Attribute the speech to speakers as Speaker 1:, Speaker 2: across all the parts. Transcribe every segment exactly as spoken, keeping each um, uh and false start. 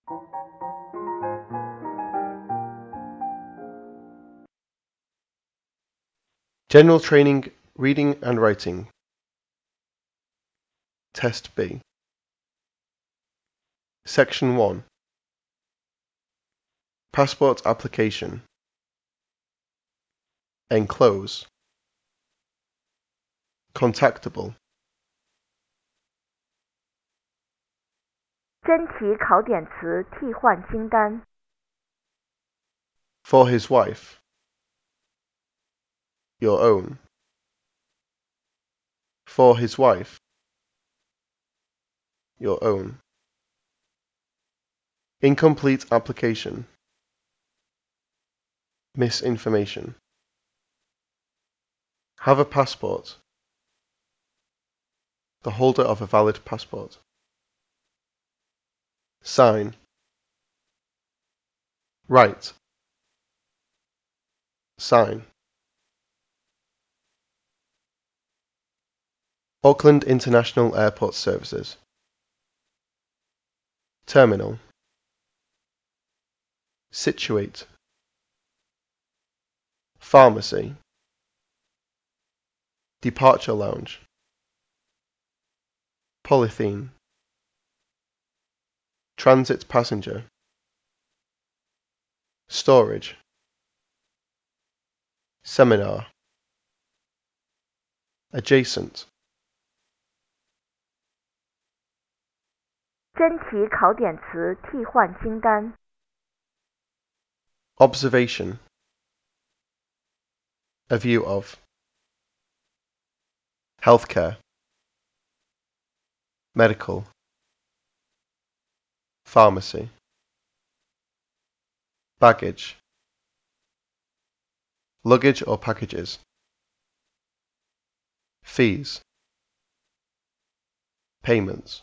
Speaker 1: General Training, Reading and Writing. Test B. Section one. Passport Application. Enclose. Contactable.
Speaker 2: 真题考点词替换清单
Speaker 1: For his wife. Your own. For his wife. Your own. Incomplete application. Misinformation. Have a passport. The holder of a valid passport. Sign. Write. Sign. Auckland International Airport Services. Terminal. Situate. Pharmacy. Departure lounge. Polythene. Transit passenger. Storage. Seminar. Adjacent.
Speaker 2: 真题考点词替换清单
Speaker 1: Observation. A view of. Healthcare. Medical. Pharmacy. Baggage. Luggage or packages. Fees. Payments.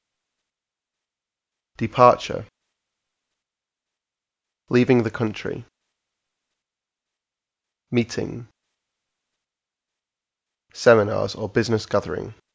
Speaker 1: Departure. Leaving the country. Meeting. Seminars or business gathering.